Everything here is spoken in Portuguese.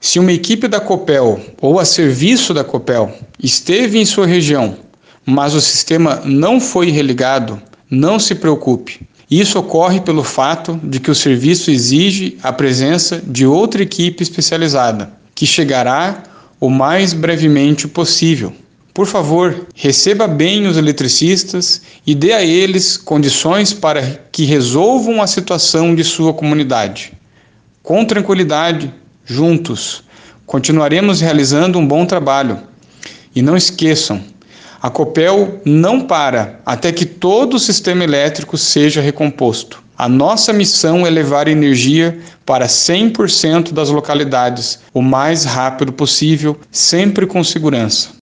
Se uma equipe da Copel ou a serviço da Copel esteve em sua região, mas o sistema não foi religado, não se preocupe. Isso ocorre pelo fato de que o serviço exige a presença de outra equipe especializada, que chegará o mais brevemente possível. Por favor, receba bem os eletricistas e dê a eles condições para que resolvam a situação de sua comunidade. Com tranquilidade, juntos, continuaremos realizando um bom trabalho. E não esqueçam, a Copel não para até que todo o sistema elétrico seja recomposto. A nossa missão é levar energia para 100% das localidades o mais rápido possível, sempre com segurança.